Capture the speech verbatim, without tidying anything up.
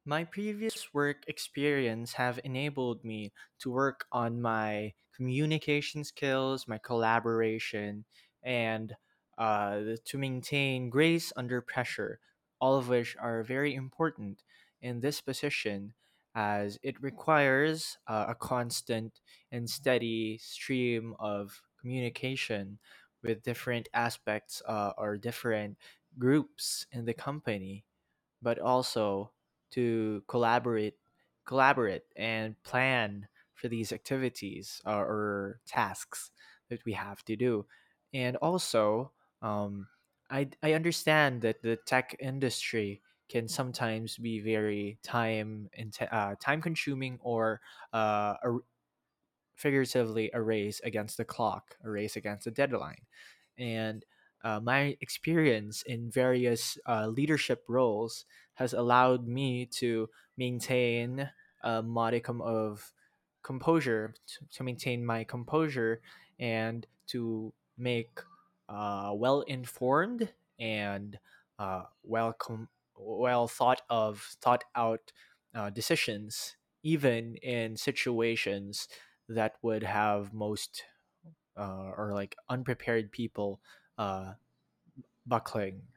My previous work experience have enabled me to work on my communication skills, my collaboration, and uh, to maintain grace under pressure, all of which are very important in this position as it requires uh, a constant and steady stream of communication with different aspects uh, or different groups in the company, but also to collaborate collaborate and plan for these activities uh, or tasks that we have to do. And also, um, I, I understand that the tech industry can sometimes be very time inte- uh, time consuming or uh, a, figuratively a race against the clock, a race against the deadline. And uh, my experience in various uh, leadership roles has allowed me to maintain a modicum of composure, to, to maintain my composure, and to make uh, well informed and uh, well com- well thought of, thought out uh, decisions, even in situations that would have most uh, or like unprepared people uh, buckling.